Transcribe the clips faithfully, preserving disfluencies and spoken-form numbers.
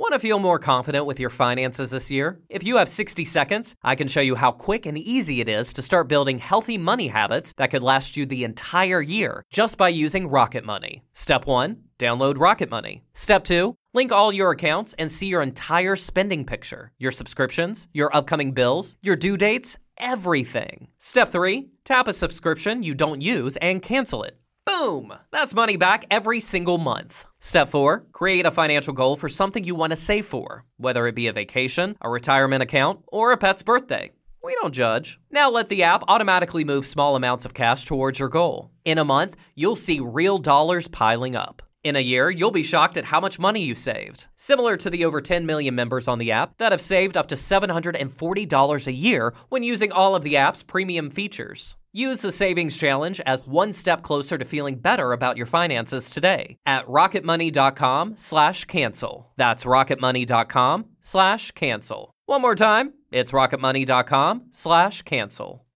Want to feel more confident with your finances this year? If you have sixty seconds, I can show you how quick and easy it is to start building healthy money habits that could last you the entire year just by using Rocket Money. Step one, download Rocket Money. Step two, link all your accounts and see your entire spending picture, your subscriptions, your upcoming bills, your due dates, everything. Step three, tap a subscription you don't use and cancel it. Boom! That's money back every single month. Step four, create a financial goal for something you want to save for, whether it be a vacation, a retirement account, or a pet's birthday. We don't judge. Now let the app automatically move small amounts of cash towards your goal. In a month, you'll see real dollars piling up. In a year, you'll be shocked at how much money you saved. Similar to the over ten million members on the app that have saved up to seven hundred forty dollars a year when using all of the app's premium features. Use the Savings Challenge as one step closer to feeling better about your finances today at rocketmoney.com slash cancel. That's rocketmoney.com slash cancel. One more time, it's rocketmoney.com slash cancel.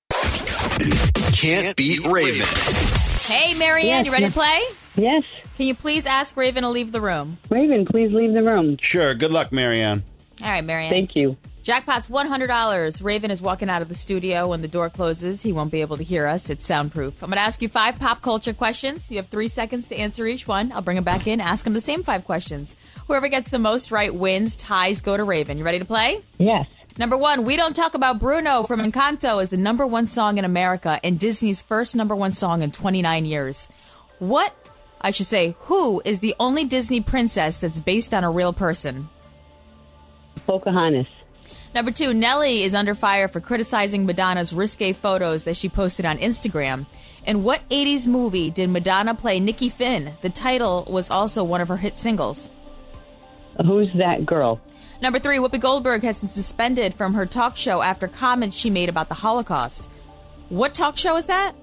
Can't beat Raven. Hey, Marianne, Yes, you ready yes. to play? Yes. Can you please ask Raven to leave the room? Raven, please leave the room. Sure. Good luck, Marianne. All right, Marianne. Thank you. Jackpot's one hundred dollars. Raven is walking out of the studio. When the door closes, he won't be able to hear us. It's soundproof. I'm going to ask you five pop culture questions. You have three seconds to answer each one. I'll bring him back in, ask him the same five questions. Whoever gets the most right wins. Ties go to Raven. You ready to play? Yes. Number one, We Don't Talk About Bruno from Encanto is the number one song in America and Disney's first number one song in twenty-nine years. What, I should say, who is the only Disney princess that's based on a real person? Pocahontas. Number two, Nelly is under fire for criticizing Madonna's risque photos that she posted on Instagram. In what eighties movie did Madonna play Nikki Finn? The title was also one of her hit singles. Who's that girl? Number three, Whoopi Goldberg has been suspended from her talk show after comments she made about the Holocaust. What talk show is that?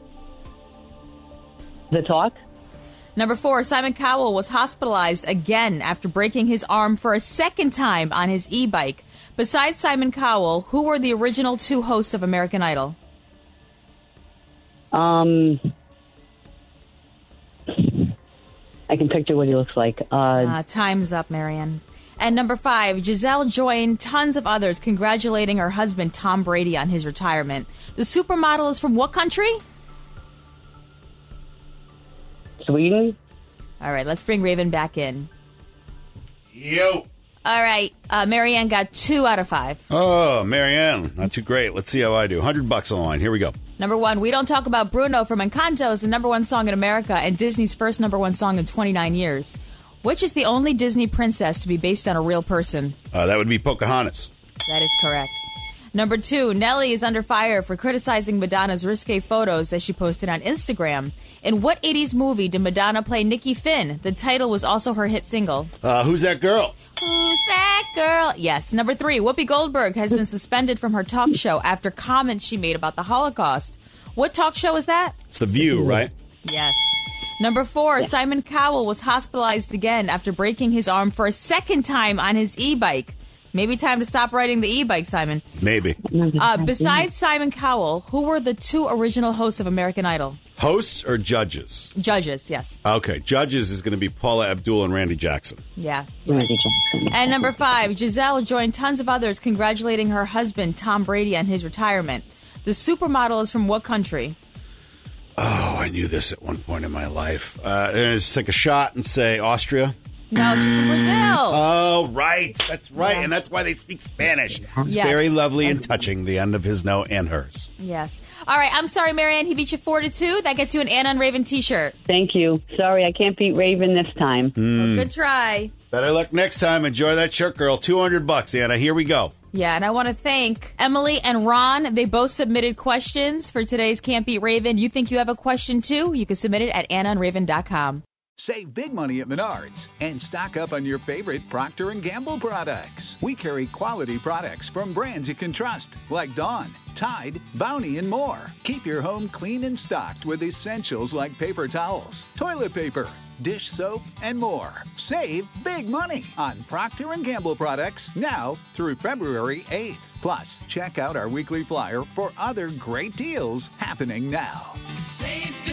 The Talk? Number four, Simon Cowell was hospitalized again after breaking his arm for a second time on his e-bike. Besides Simon Cowell, who were the original two hosts of American Idol? Um, I can picture what he looks like. Uh, Uh, time's up, Marianne. And number five, Giselle joined tons of others congratulating her husband, Tom Brady, on his retirement. The supermodel is from what country? Sweden? All right, let's bring Raven back in. Yo. All right, uh, Marianne got two out of five. Oh, Marianne. Not too great. Let's see how I do. one hundred bucks on the line. Here we go. Number one, We Don't Talk About Bruno from Encanto is the number one song in America and Disney's first number one song in twenty-nine years. Which is the only Disney princess to be based on a real person? Uh, that would be Pocahontas. That is correct. Number two, Nelly is under fire for criticizing Madonna's risque photos that she posted on Instagram. In what eighties movie did Madonna play Nikki Finn? The title was also her hit single. Uh, who's that girl? Who's that girl? Yes. Number three, Whoopi Goldberg has been suspended from her talk show after comments she made about the Holocaust. What talk show is that? It's The View, right? Yes. Number four, Simon Cowell was hospitalized again after breaking his arm for a second time on his e-bike. Maybe time to stop riding the e-bike, Simon. Maybe. Uh, besides Simon Cowell, who were the two original hosts of American Idol? Hosts or judges? Judges, yes. Okay, judges is going to be Paula Abdul and Randy Jackson. Yeah. Randy Jackson. And number five, Giselle joined tons of others congratulating her husband, Tom Brady, on his retirement. The supermodel is from what country? Oh, I knew this at one point in my life. Uh, just take a shot and say Austria. No, she's from Brazil. Oh, right. That's right. Yeah. And that's why they speak Spanish. It's Yes. very lovely and touching, the end of his no and hers. Yes. All right, I'm sorry, Marianne. He beat you four to two. That gets you an Anna and Raven t-shirt. Thank you. Sorry, I can't beat Raven this time. Well, good try. Better luck next time. Enjoy that shirt, girl. two hundred bucks, Anna. Here we go. Yeah, and I want to thank Emily and Ron. They both submitted questions for today's Can't Beat Raven. You think you have a question, too? You can submit it at anna and raven dot com. Save big money at Menards and stock up on your favorite Procter and Gamble products. We carry quality products from brands you can trust, like Dawn, Tide, Bounty, and more. Keep your home clean and stocked with essentials like paper towels, toilet paper, dish soap, and more. Save big money on Procter and Gamble products now through February eighth. Plus, check out our weekly flyer for other great deals happening now. Save